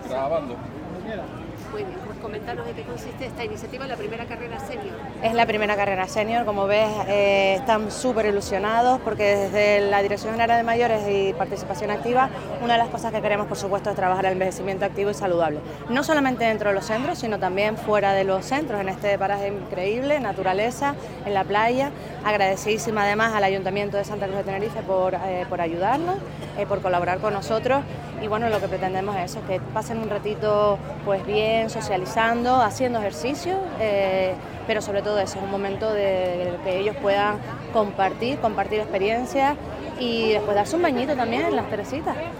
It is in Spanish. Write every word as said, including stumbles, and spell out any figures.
grabando. Muy bien, pues comentanos en qué consiste esta iniciativa, la primera carrera senior. Es la primera carrera senior, como ves, eh, están súper ilusionados porque desde la Dirección General de Mayores y Participación Activa, una de las cosas que queremos, por supuesto, es trabajar el envejecimiento activo y saludable. No solamente dentro de los centros, sino también fuera de los centros, en este paraje increíble, naturaleza, en la playa. Agradecidísima además al Ayuntamiento de Santa Cruz de Tenerife por, eh, por ayudarnos, eh, por colaborar con nosotros. Y bueno, lo que pretendemos es eso, que pasen un ratito pues bien, socializando, haciendo ejercicio, eh, pero sobre todo eso, es un momento de que ellos puedan compartir, compartir experiencias y después darse un bañito también en las Teresitas.